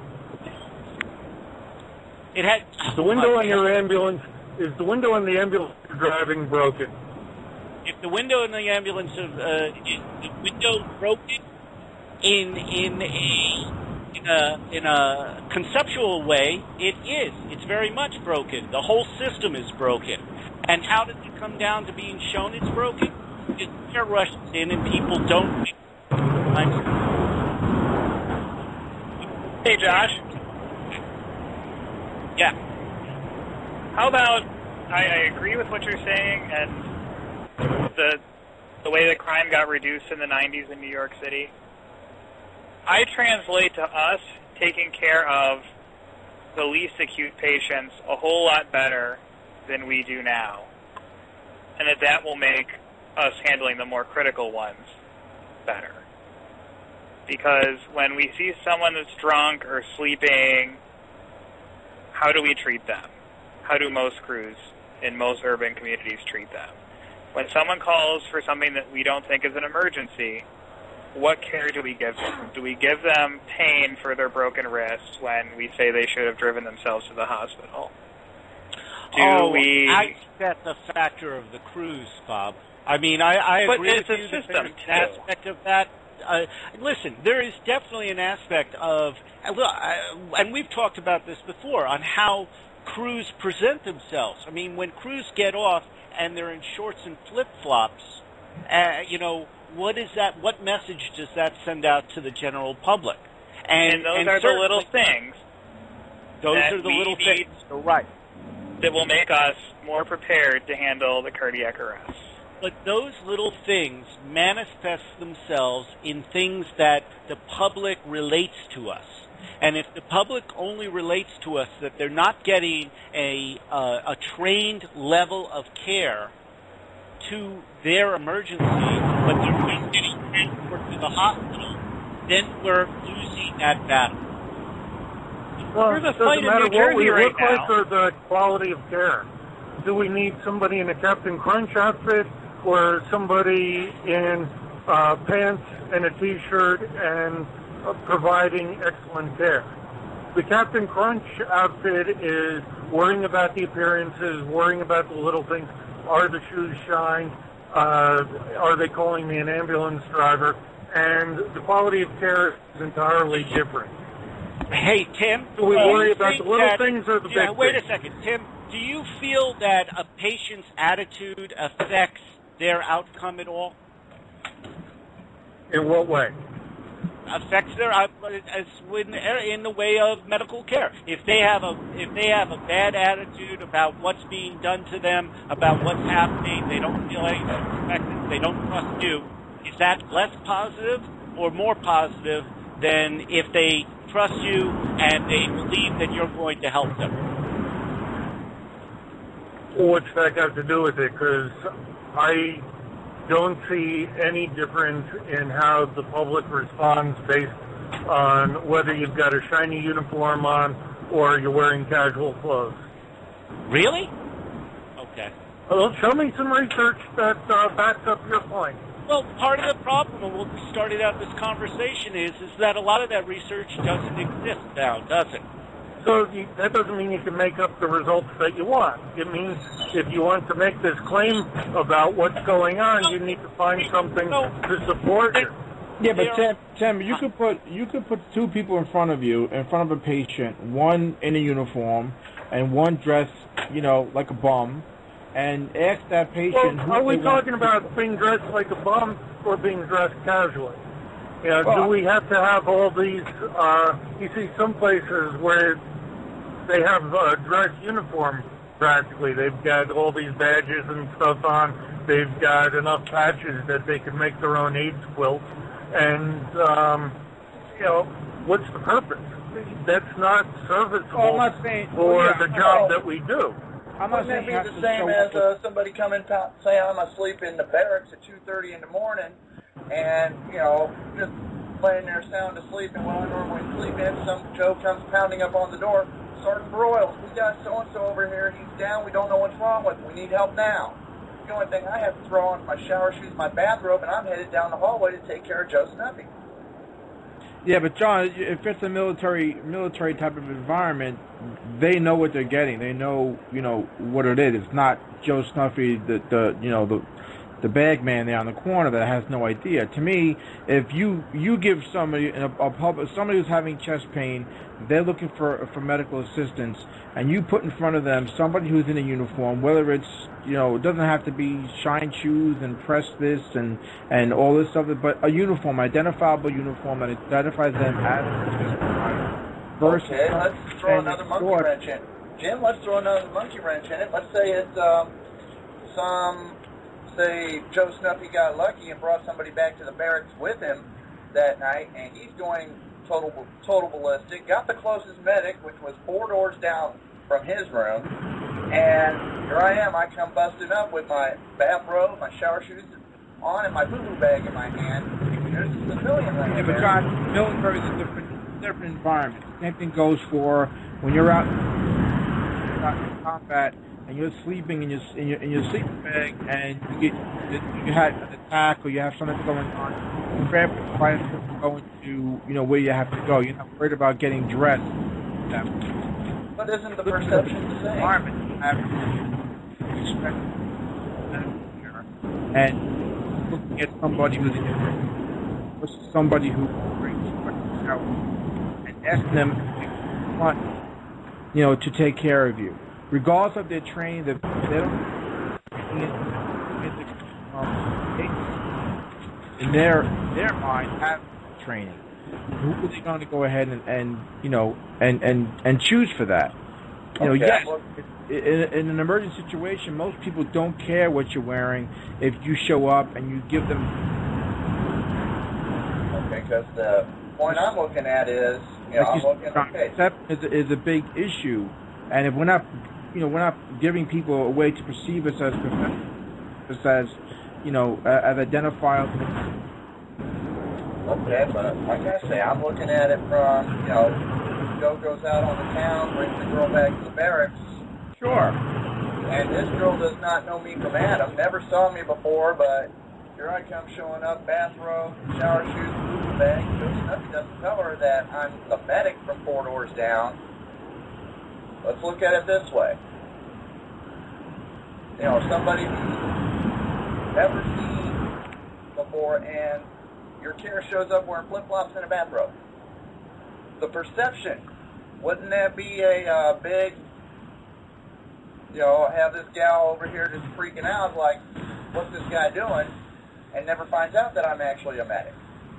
It had. Is the window in your ambulance? Is the window in the ambulance you're driving broken? If the window in the ambulance is the window broken in a conceptual way, it is. It's very much broken. The whole system is broken. And how does it come down to being shown it's broken? It's air rushes in and people don't. Hey, Josh. Yeah. How about I agree with what you're saying, and the way that crime got reduced in the 90s in New York City. I translate to us taking care of the least acute patients a whole lot better than we do now, and that will make us handling the more critical ones better. Because when we see someone that's drunk or sleeping, how do we treat them? How do most crews in most urban communities treat them? When someone calls for something that we don't think is an emergency, what care do we give them? Do we give them pain for their broken wrist when we say they should have driven themselves to the hospital? I think that's a factor of the crews, Bob. I mean, I agree with you that there's an aspect of that. Listen, there is definitely an aspect of, and we've talked about this before, on how crews present themselves. I mean, when crews get off and they're in shorts and flip-flops, what is that? What message does that send out to the general public? And those are the little things. Those are the little things. Right. That will make us more prepared to handle the cardiac arrest. But those little things manifest themselves in things that the public relates to us. And if the public only relates to us that they're not getting a trained level of care to their emergency, but they're just getting transported to the hospital, then we're losing that battle. Well, it doesn't matter what we look like or the quality of care. Do we need somebody in a Captain Crunch outfit or somebody in pants and a T-shirt and providing excellent care? The Captain Crunch outfit is worrying about the appearances, worrying about the little things. Are the shoes shined? Are they calling me an ambulance driver? And the quality of care is entirely different. Hey, Tim. Do we worry about the little things or the big things? Wait a second. Tim, do you feel that a patient's attitude affects their outcome at all? In what way? Affects their in the way of medical care. If they have a bad attitude about what's being done to them, about what's happening, they don't feel anything respected, they don't trust you, is that less positive or more positive than if they trust you and they believe that you're going to help them? What's that got to do with it? Because I don't see any difference in how the public responds based on whether you've got a shiny uniform on or you're wearing casual clothes. Really? Okay. Well, show me some research that backs up your point. Well, part of the problem, and we started out this conversation, is that a lot of that research doesn't exist now, does it? So that doesn't mean you can make up the results that you want. It means if you want to make this claim about what's going on, you need to find something to support it. Yeah, but Tim, you could put two people in front of you, in front of a patient, one in a uniform and one dressed, like a bum, and ask that patient. Well, are we talking about being dressed like a bum or being dressed casually? Do we have to have all these? You see, some places where they have a dress uniform practically. They've got all these badges and stuff on. They've got enough patches that they can make their own AIDS quilt. And, what's the purpose? That's not serviceable for the job that we do. Wouldn't it be the same as somebody coming say I'm asleep in the barracks at 2:30 in the morning and, just laying there sound asleep, and when I normally sleep in, some Joe comes pounding up on the door, Sergeant Broyles, we got so-and-so over here, he's down, we don't know what's wrong with him, we need help now. The only thing I have to throw on is my shower shoes, my bathrobe, and I'm headed down the hallway to take care of Joe Snuffy. Yeah, but John, if it's a military type of environment, they know what they're getting. They know, what it is. It's not Joe Snuffy, the bag man there on the corner that has no idea. To me, if you give somebody in a public, somebody who's having chest pain, they're looking for medical assistance, and you put in front of them somebody who's in a uniform, whether it's, it doesn't have to be shine shoes and press this and all this stuff, but a uniform, identifiable uniform that identifies them as versus. Okay, let's throw another monkey wrench in. Jim, let's throw another monkey wrench in it. Let's say it's say Joe Snuffy got lucky and brought somebody back to the barracks with him that night, and he's going total ballistic, got the closest medic, which was 4 doors down from his room, and here I am, I come busting up with my bathrobe, my shower shoes on, and my boo-boo bag in my hand. There's a civilian laying there. Yeah, but John, military is a different environment. Same thing goes for when you're out in combat, and you're sleeping in your sleeping bag, and you had an attack or you have something going on, you grab the fire and go into where you have to go. You're not worried about getting dressed. But isn't the perception the same? Environment you have and looking at somebody with somebody who brings out and ask them to take care of you. Regardless of their training, they don't in their mind have training. Who are they going to go ahead and choose for that? Okay. Yes, in an emergency situation, most people don't care what you're wearing if you show up and you give them. Okay, because the point I'm looking at is, I'm looking at acceptance is a big issue, and if we're not giving people a way to perceive us as professionals, as identifiable. Okay, but like I say, I'm looking at it from, Joe goes out on the town, brings the girl back to the barracks. Sure. And this girl does not know me from Adam, never saw me before, but here I come showing up, bathrobe, shower shoes, boo bag. Joe Snuffy doesn't tell her that I'm the medic from 4 doors down. Let's look at it this way. Somebody who's never seen before, and your care shows up wearing flip-flops and a bathrobe. The perception, wouldn't that be a big, have this gal over here just freaking out like, what's this guy doing, and never finds out that I'm actually a medic?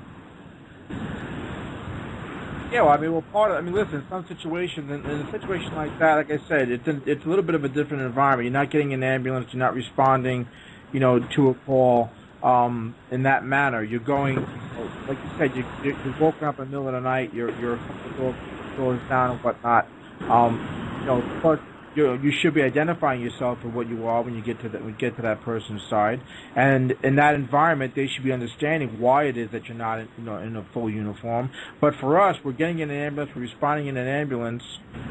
Yeah, well, listen, some situations, in a situation like that, like I said, it's a little bit of a different environment. You're not getting an ambulance, you're not responding, to a call in that manner. You're going, like you said, you're woken up in the middle of the night, you're a couple doors down and whatnot. But you should be identifying yourself for what you are when you get to that person's side, and in that environment, they should be understanding why it is that you're not, in a full uniform. But for us, we're getting in an ambulance, we're responding in an ambulance,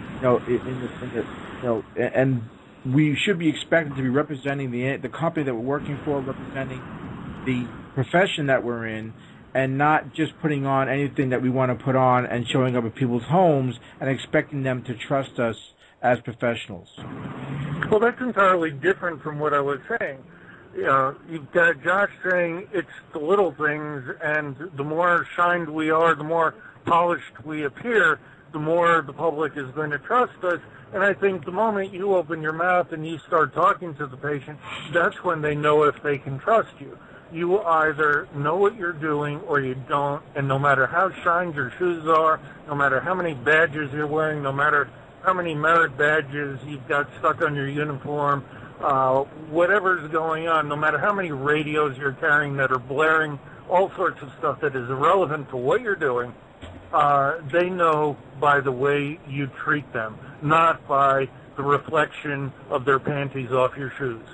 and we should be expected to be representing the company that we're working for, representing the profession that we're in, and not just putting on anything that we want to put on and showing up at people's homes and expecting them to trust us as professionals. Well, that's entirely different from what I was saying. You've got Josh saying it's the little things, and the more shined we are, the more polished we appear, the more the public is going to trust us. And I think the moment you open your mouth and you start talking to the patient, that's when they know if they can trust you. You either know what you're doing or you don't, and no matter how shined your shoes are, no matter how many badges you're wearing, no matter how many merit badges you've got stuck on your uniform, whatever's going on, no matter how many radios you're carrying that are blaring all sorts of stuff that is irrelevant to what you're doing, they know by the way you treat them, not by the reflection of their panties off your shoes.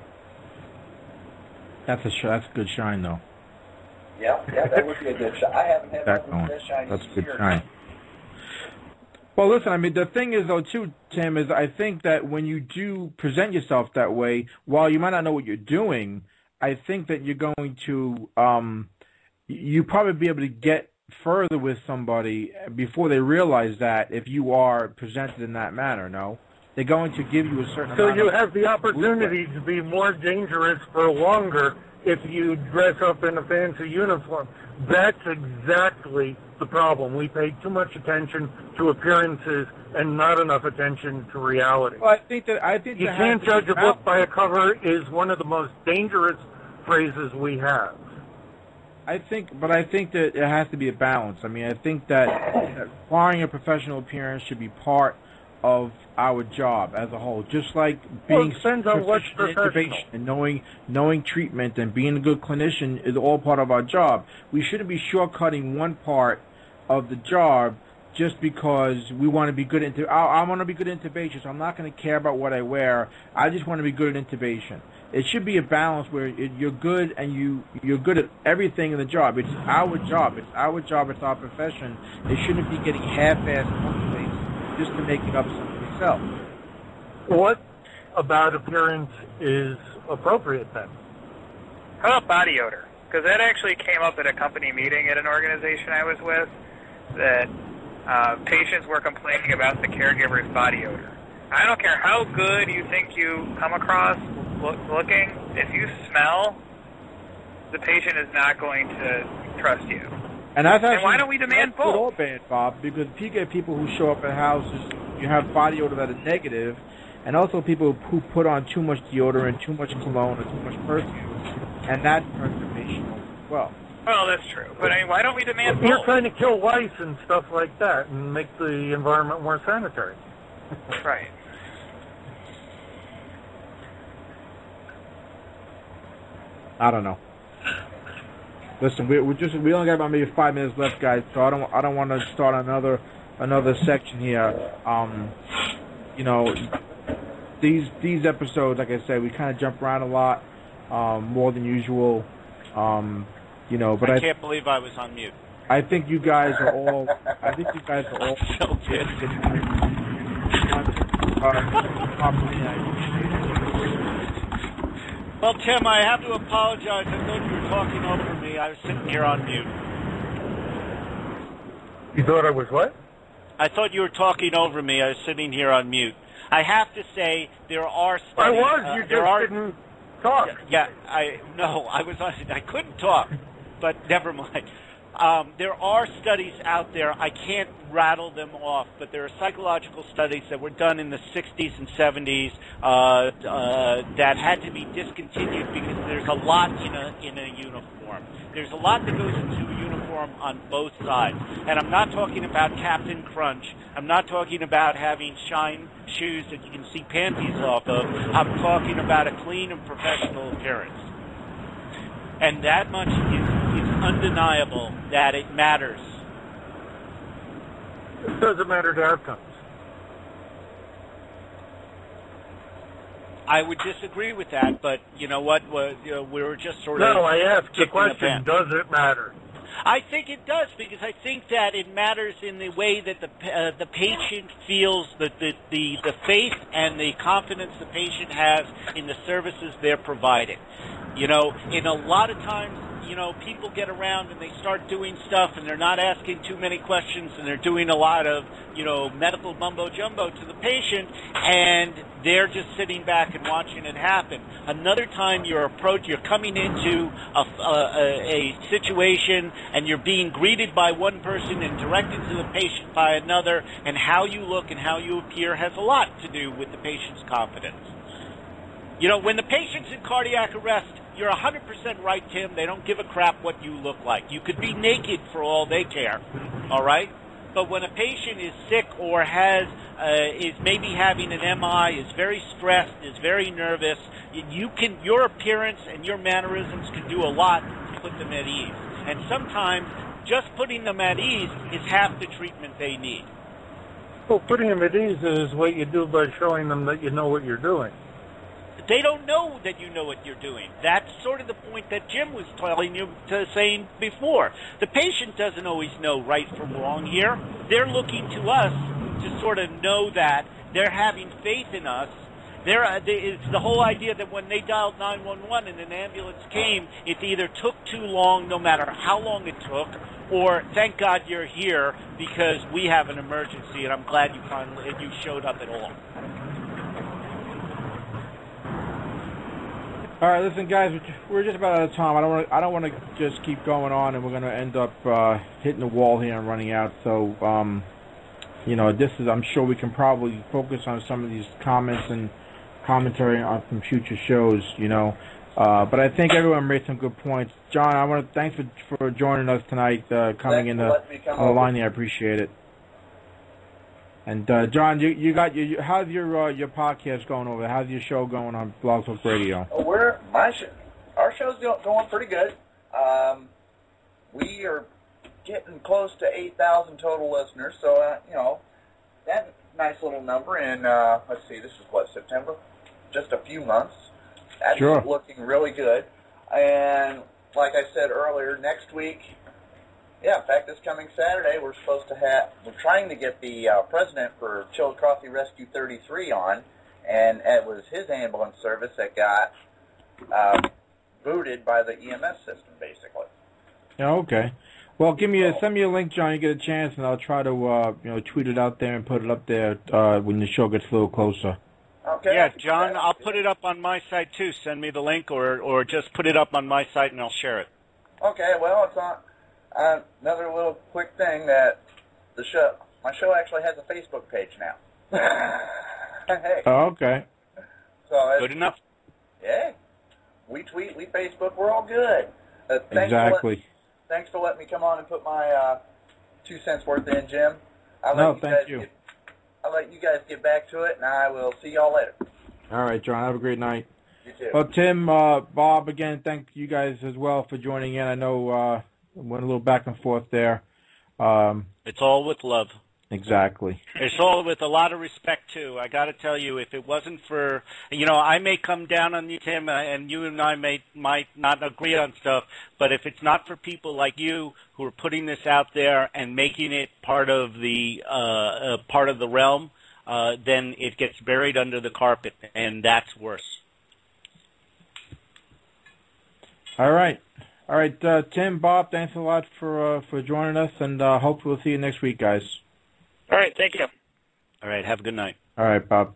That's a good shine, though. Yeah, that would be a good shine. I haven't had one that shine. That's a good shine. Well, listen, I mean, the thing is, though, too, Tim, is I think that when you do present yourself that way, while you might not know what you're doing, I think that you're going to, you probably be able to get further with somebody before they realize that if you are presented in that manner, no? They're going to give you a certain amount. So you have the opportunity to be more dangerous for longer if you dress up in a fancy uniform. That's exactly the problem. We pay too much attention to appearances and not enough attention to reality. Well, I think you can't judge a book by a cover is one of the most dangerous phrases we have. I think that it has to be a balance. I mean, I think that acquiring a professional appearance should be part of our job as a whole, just like being depends on what's professional. And knowing treatment and being a good clinician is all part of our job. We shouldn't be shortcutting one part of the job just because we want to be good at I want to be good at intubation, so I'm not going to care about what I wear. I just want to be good at intubation. It should be a balance where you're good and you're good at everything in the job. It's our job. It's our job. It's our profession. It shouldn't be getting half-assed just to make it up something yourself. What about appearance is appropriate then? How about body odor? Because that actually came up at a company meeting at an organization I was with, that patients were complaining about the caregiver's body odor. I don't care how good you think you come across looking, if you smell, the patient is not going to trust you. And why don't we demand both? All bad, Bob, because you get people who show up at houses, you have body odor that is negative, and also people who put on too much deodorant, too much cologne, or too much perfume, and that turns the patient off as well. Well, that's true. But I mean, why don't we demand both? You're trying to kill lice and stuff like that and make the environment more sanitary. Right. I don't know. Listen, we only got about maybe 5 minutes left, guys. So I don't want to start another section here. You know, these episodes, like I said, we kind of jump around a lot, more than usual. You know, but I can't believe I was on mute. I think you guys are all. So good. Well, Tim, I have to apologize. I thought you were talking over me. I was sitting here on mute. You thought I was what? I thought you were talking over me. I was sitting here on mute. I have to say, there are studies... I was. You just didn't talk. Yeah, I couldn't talk, but never mind. There are studies out there. I can't rattle them off, but there are psychological studies that were done in the 60s and 70s that had to be discontinued because there's a lot in a uniform. There's a lot that goes into a uniform on both sides. And I'm not talking about Captain Crunch. I'm not talking about having shine shoes that you can see panties off of. I'm talking about a clean and professional appearance. And that much is undeniable that it matters. It doesn't matter to outcomes. I would disagree with that, but you know what? We were just sort of... No, I asked the question, does it matter? I think it does, because I think that it matters in the way that the patient feels, the faith and the confidence the patient has in the services they're providing. You know, in a lot of times, people get around and they start doing stuff and they're not asking too many questions and they're doing a lot of, medical mumbo-jumbo to the patient, and they're just sitting back and watching it happen. Another time you're coming into a situation and you're being greeted by one person and directed to the patient by another, and how you look and how you appear has a lot to do with the patient's confidence. When the patient's in cardiac arrest, you're 100% right, Tim. They don't give a crap what you look like. You could be naked for all they care, all right? But when a patient is sick or is maybe having an MI, is very stressed, is very nervous, your appearance and your mannerisms can do a lot to put them at ease. And sometimes just putting them at ease is half the treatment they need. Well, putting them at ease is what you do by showing them that you know what you're doing. They don't know that you know what you're doing. That's sort of the point that Jim was saying before. The patient doesn't always know right from wrong here. They're looking to us to sort of know that. They're having faith in us. It's the whole idea that when they dialed 911 and an ambulance came, it either took too long, no matter how long it took, or thank God you're here because we have an emergency, and I'm glad you showed up at all. All right, listen, guys, we're just about out of time. I don't want to just keep going on, and we're going to end up hitting the wall here and running out. So, I'm sure we can probably focus on some of these comments and commentary on some future shows. But I think everyone made some good points. John, I want to thanks for joining us tonight, coming in on the line here. I appreciate it. And John, how's your podcast going over there? How's your show going on Blog Talk Radio? Our show's going pretty good. We are getting close to 8,000 total listeners, so that's a nice little number. And let's see, this is September, just a few months. That's sure. Looking really good. And like I said earlier, next week. Yeah, in fact, this coming Saturday, we're trying to get the president for Chillicothe Rescue 33 on, and it was his ambulance service that got booted by the EMS system, basically. Yeah, okay. Well, send me a link, John. You get a chance, and I'll try to tweet it out there and put it up there when the show gets a little closer. Okay. Yeah, John, I'll put it up on my site too. Send me the link, or just put it up on my site, and I'll share it. Okay. Well, it's on. Another little quick thing that my show actually has a Facebook page now. Hey. Oh, okay. So good enough. Yeah. We tweet, we Facebook, we're all good. Exactly. Thanks for letting me come on and put my 2 cents worth in, Jim. Thank you. I'll let you guys get back to it, and I will see y'all later. All right, John. Have a great night. You too. Well, Tim, Bob, again, thank you guys as well for joining in. I know went a little back and forth there. It's all with love. Exactly. It's all with a lot of respect, too. I got to tell you, if it wasn't for, I may come down on you, Tim, and you and I might not agree on stuff, but if it's not for people like you who are putting this out there and making it part of the realm, then it gets buried under the carpet, and that's worse. All right. All right, Tim, Bob, thanks a lot for joining us, and hopefully we'll see you next week, guys. All right, thank you. All right, have a good night. All right, Bob.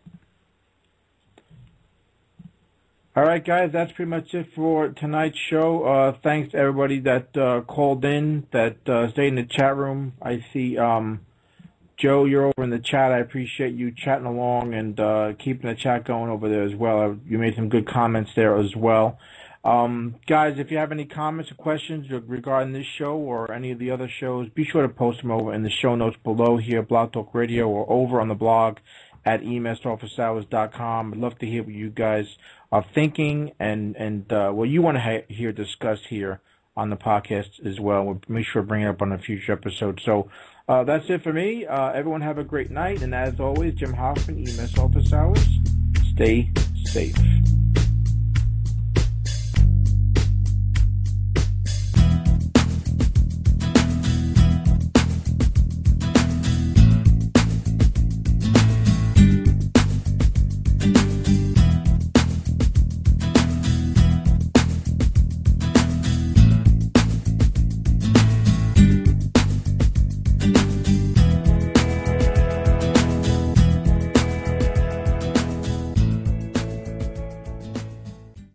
All right, guys, that's pretty much it for tonight's show. Thanks to everybody that called in, that stayed in the chat room. I see Joe, you're over in the chat. I appreciate you chatting along and keeping the chat going over there as well. You made some good comments there as well. Guys, if you have any comments or questions regarding this show or any of the other shows, be sure to post them over in the show notes below here, Blog Talk Radio, or over on the blog at emsofficehours.com. I'd love to hear what you guys are thinking and what you want to hear discussed here on the podcast as well. We'll make sure to bring it up on a future episode. So that's it for me. Everyone have a great night. And as always, Jim Hoffman, EMS Office Hours. Stay safe.